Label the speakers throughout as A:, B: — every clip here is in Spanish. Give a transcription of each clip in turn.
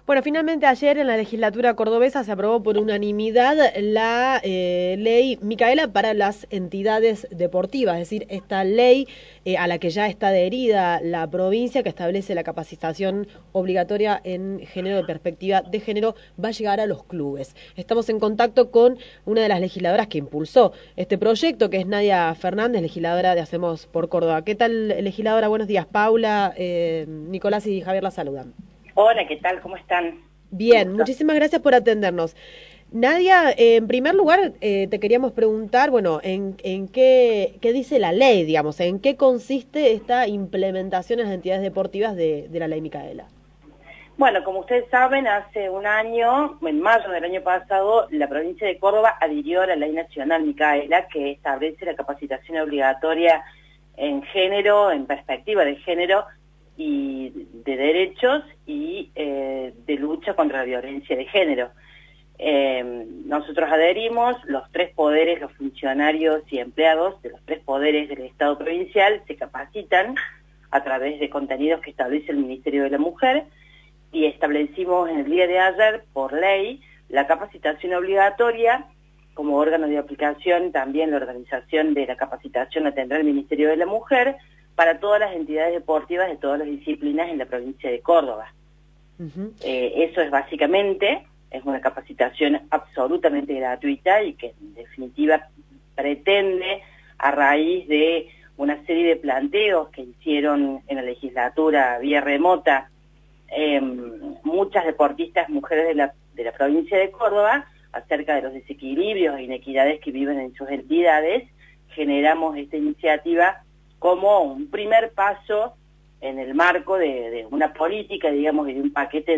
A: Bueno, finalmente ayer en la legislatura cordobesa se aprobó por unanimidad la ley Micaela para las entidades deportivas, es decir, esta ley a la que ya está adherida la provincia, que establece la capacitación obligatoria en género, de perspectiva de género, va a llegar a los clubes. Estamos en contacto con una de las legisladoras que impulsó este proyecto, que es Nadia Fernández, legisladora de Hacemos por Córdoba. ¿Qué tal, legisladora? Buenos días. Paula, Nicolás y Javier la saludan.
B: Hola, ¿qué tal? ¿Cómo están? Un
A: Bien,
B: gusto.
A: muchísimas gracias por atendernos. Nadia, en primer lugar, te queríamos preguntar, bueno, en qué dice la ley, digamos, en qué consiste esta implementación en las entidades deportivas de la ley Micaela.
B: Bueno, como ustedes saben, hace un año, en mayo del año pasado, la provincia de Córdoba adhirió a la Ley Nacional Micaela, que establece la capacitación obligatoria en género, en perspectiva de género, y de derechos y de lucha contra la violencia de género. Nosotros adherimos, los tres poderes, los funcionarios y empleados de los tres poderes del Estado provincial se capacitan a través de contenidos que establece el Ministerio de la Mujer, y establecimos en el día de ayer, por ley, la capacitación obligatoria. Como órgano de aplicación, también la organización de la capacitación la tendrá el Ministerio de la Mujer para todas las entidades deportivas de todas las disciplinas en la provincia de Córdoba. Eso es básicamente, es una capacitación absolutamente gratuita y que en definitiva pretende, a raíz de una serie de planteos que hicieron en la legislatura vía remota, muchas deportistas mujeres de la provincia de Córdoba, acerca de los desequilibrios e inequidades que viven en sus entidades, generamos esta iniciativa como un primer paso en el marco de una política, digamos, y de un paquete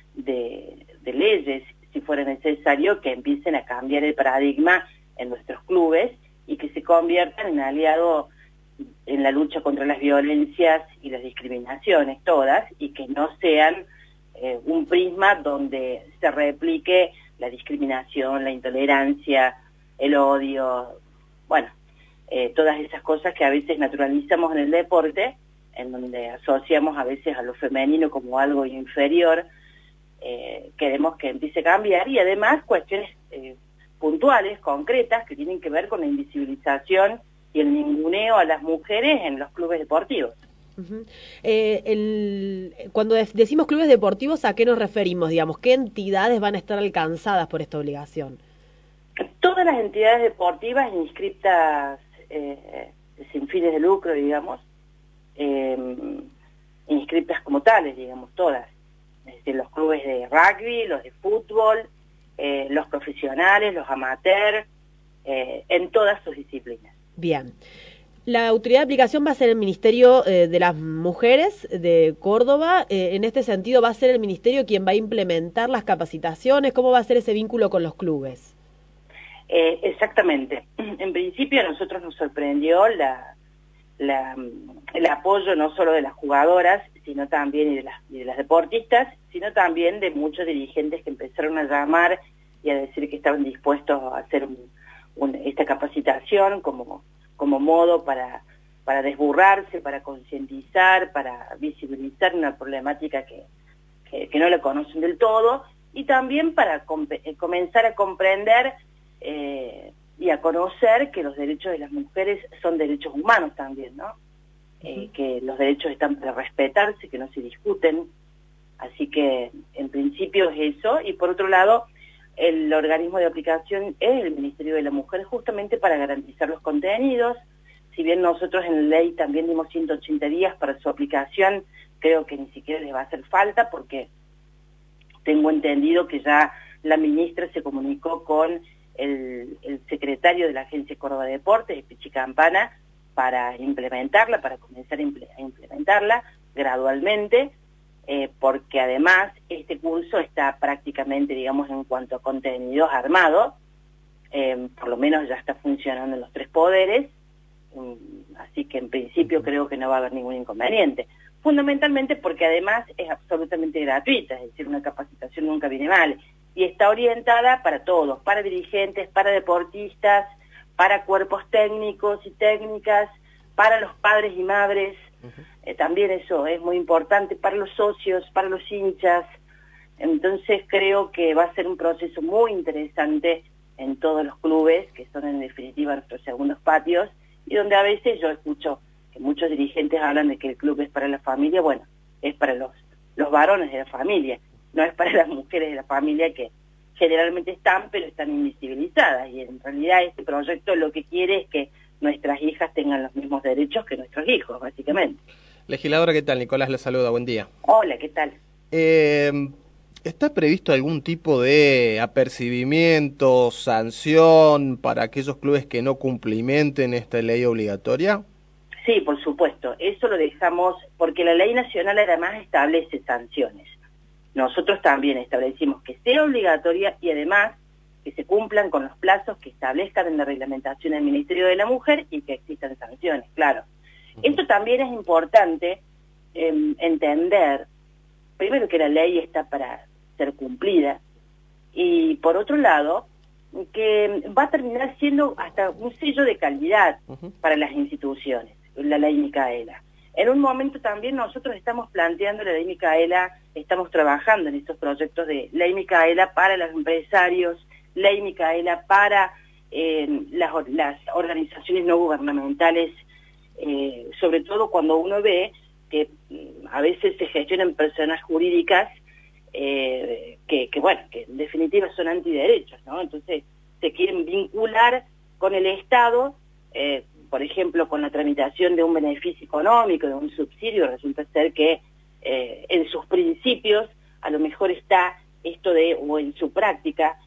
B: de leyes, si fuera necesario, que empiecen a cambiar el paradigma en nuestros clubes y que se conviertan en aliados en la lucha contra las violencias y las discriminaciones todas, y que no sean un prisma donde se replique la discriminación, la intolerancia, el odio, bueno, todas esas cosas que a veces naturalizamos en el deporte, en donde asociamos a veces a lo femenino como algo inferior. Queremos que empiece a cambiar, y además cuestiones puntuales, concretas, que tienen que ver con la invisibilización y el ninguneo a las mujeres en los clubes deportivos.
A: Cuando decimos clubes deportivos, ¿a qué nos referimos? Digamos, ¿qué entidades van a estar alcanzadas por esta obligación?
B: Todas las entidades deportivas inscriptas sin fines de lucro, digamos, inscriptas como tales, digamos, todas. Es decir, los clubes de rugby, los de fútbol, los profesionales, los amateurs, en todas sus disciplinas.
A: Bien. La autoridad de aplicación va a ser el Ministerio de las Mujeres de Córdoba. En este sentido, ¿va a ser el Ministerio quien va a implementar las capacitaciones? ¿Cómo va a ser ese vínculo con los clubes?
B: Exactamente. En principio a nosotros nos sorprendió el apoyo no solo de las jugadoras, sino también y de las deportistas, sino también de muchos dirigentes que empezaron a llamar y a decir que estaban dispuestos a hacer esta capacitación como modo para desburrarse, para concientizar, para visibilizar una problemática que no la conocen del todo, y también para comenzar a comprender y a conocer que los derechos de las mujeres son derechos humanos también, ¿no? Que los derechos están para respetarse, que no se discuten. Así que en principio es eso, y por otro lado el organismo de aplicación es el Ministerio de la Mujer, justamente para garantizar los contenidos. Si bien nosotros en la ley también dimos 180 días para su aplicación, creo que ni siquiera les va a hacer falta, porque tengo entendido que ya la ministra se comunicó con el secretario de la Agencia Córdoba de Deportes, Pichi Campana, para implementarla, para comenzar a implementarla gradualmente, porque además este curso está prácticamente, digamos, en cuanto a contenidos armado, por lo menos ya está funcionando en los tres poderes, así que en principio creo que no va a haber ningún inconveniente. Fundamentalmente porque además es absolutamente gratuita, es decir, una capacitación nunca viene mal, y está orientada para todos, para dirigentes, para deportistas, para cuerpos técnicos y técnicas, para los padres y madres, también eso es muy importante, para los socios, para los hinchas, Entonces creo que va a ser un proceso muy interesante en todos los clubes, que son en definitiva nuestros segundos patios, y donde a veces yo escucho que muchos dirigentes hablan de que el club es para la familia. Bueno, es para los varones de la familia, no es para las mujeres de la familia, que generalmente están, pero están invisibilizadas, y en realidad este proyecto lo que quiere es que nuestras hijas tengan los mismos derechos que nuestros hijos, básicamente.
C: Legisladora, ¿qué tal? Nicolás la saluda, buen día.
B: Hola, ¿qué tal?
C: ¿Está previsto algún tipo de apercibimiento, sanción para aquellos clubes que no cumplimenten esta ley obligatoria?
B: Sí, por supuesto, eso lo dejamos, porque la ley nacional además establece sanciones. Nosotros también establecimos que sea obligatoria y además que se cumplan con los plazos que establezcan en la reglamentación del Ministerio de la Mujer y que existan sanciones, claro. Esto también es importante entender, primero, que la ley está para ser cumplida, y por otro lado, que va a terminar siendo hasta un sello de calidad para las instituciones, la ley Micaela. En un momento también nosotros estamos planteando la ley Micaela, estamos trabajando en estos proyectos de ley Micaela para los empresarios, ley Micaela para las organizaciones no gubernamentales, sobre todo cuando uno ve que a veces se gestionan personas jurídicas bueno, que en definitiva son antiderechos, ¿no? Entonces se quieren vincular con el Estado, por ejemplo, con la tramitación de un beneficio económico, de un subsidio. Resulta ser que en sus principios a lo mejor está esto o en su práctica,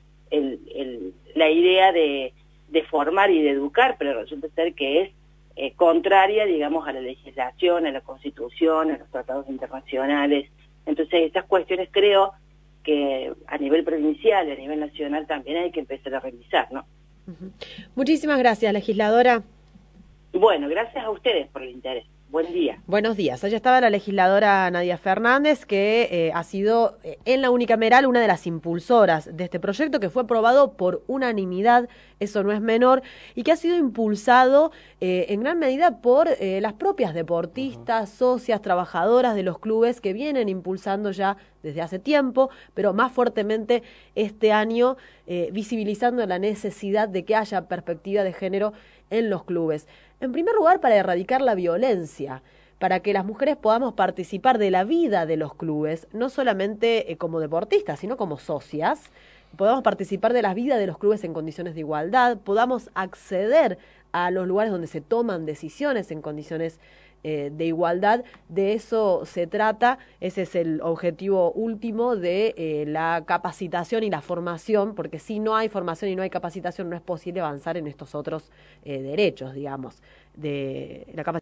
B: la idea de formar y de educar, pero resulta ser que es contraria, digamos, a la legislación, a la Constitución, a los tratados internacionales. Entonces estas cuestiones creo que a nivel provincial y a nivel nacional también hay que empezar a revisar, ¿no?
A: Muchísimas gracias, legisladora.
B: Bueno, gracias a ustedes por el interés. Buen día.
A: Buenos días. Allá estaba la legisladora Nadia Fernández, que ha sido en la unicameral una de las impulsoras de este proyecto, que fue aprobado por unanimidad, eso no es menor, y que ha sido impulsado en gran medida por las propias deportistas, socias, trabajadoras de los clubes, que vienen impulsando ya desde hace tiempo, pero más fuertemente este año, visibilizando la necesidad de que haya perspectiva de género en los clubes. En primer lugar, para erradicar la violencia, para que las mujeres podamos participar de la vida de los clubes, no solamente como deportistas, sino como socias, podamos participar de la vida de los clubes en condiciones de igualdad, podamos acceder a los lugares donde se toman decisiones en condiciones de igualdad. De eso se trata, ese es el objetivo último de la capacitación y la formación, porque si no hay formación y no hay capacitación no es posible avanzar en estos otros derechos, digamos, de la capacitación.